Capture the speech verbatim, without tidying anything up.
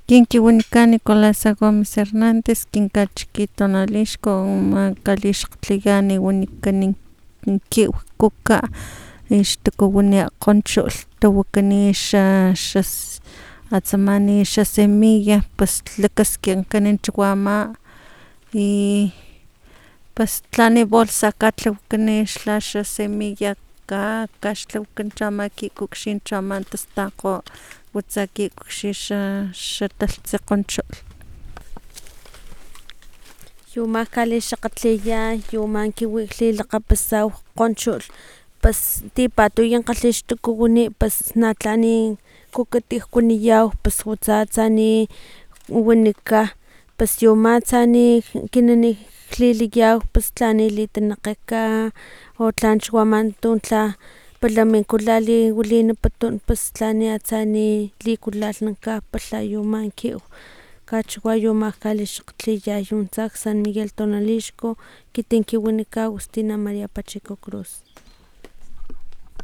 Kinkiwinika Nicolasa Gómez Hernández kinkachiki tonalixko makalixkgtliya wanikani kiw kuka ixtakawani kgonchol tawakani xa xa atsamani xa semilla pues tlakaskinkan chiwama y pues tlani bolsa katlawakani xla xa semilla ka kaxtlawakan chama kikukxi chama tastakgo watsa kikukxi xa xatalhtsi kgonchol. Yu ama kalixakgatliya yu ama kiwi lilakgapasaw kgonchol pus tipatuya kgalhi xtakawani pus natlani kukati kuaniyaw pus watsa atsa ni wanika pus yu ama atsa ni ekinan liliyaw pus tlani litanakgeka o tlan chiwama tu tla pala minkula liwilinimputun pus tlani atsa ni likulalhnanka palha yu ama kiw kachiwa yu ama kalixakgtliya yu tsa San Miguel tonalixco ekiti kiwanika Agustina María Pacheco Cruz.